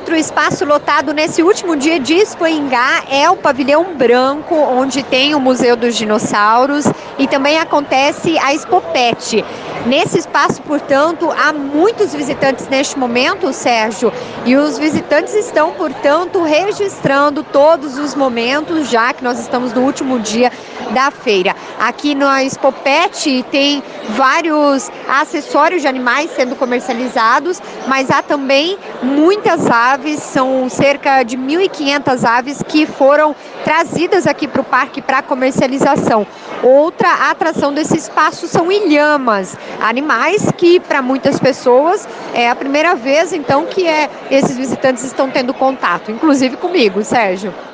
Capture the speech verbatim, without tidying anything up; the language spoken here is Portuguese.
Outro espaço lotado nesse último dia de Expo Ingá é o Pavilhão Branco, onde tem o Museu dos Dinossauros e também acontece a Expo Pet. Nesse espaço, portanto, há muitos visitantes neste momento, Sérgio, e os visitantes estão, portanto, registrando todos os momentos, já que nós estamos no último dia da feira. Aqui na Expo Pet tem vários acessórios de animais sendo comercializados, mas há também muitas aves, são cerca de mil e quinhentas aves que foram trazidas aqui para o parque para comercialização. Outra atração desse espaço são ilhamas, animais que para muitas pessoas é a primeira vez então que é, esses visitantes estão tendo contato, inclusive comigo, Sérgio.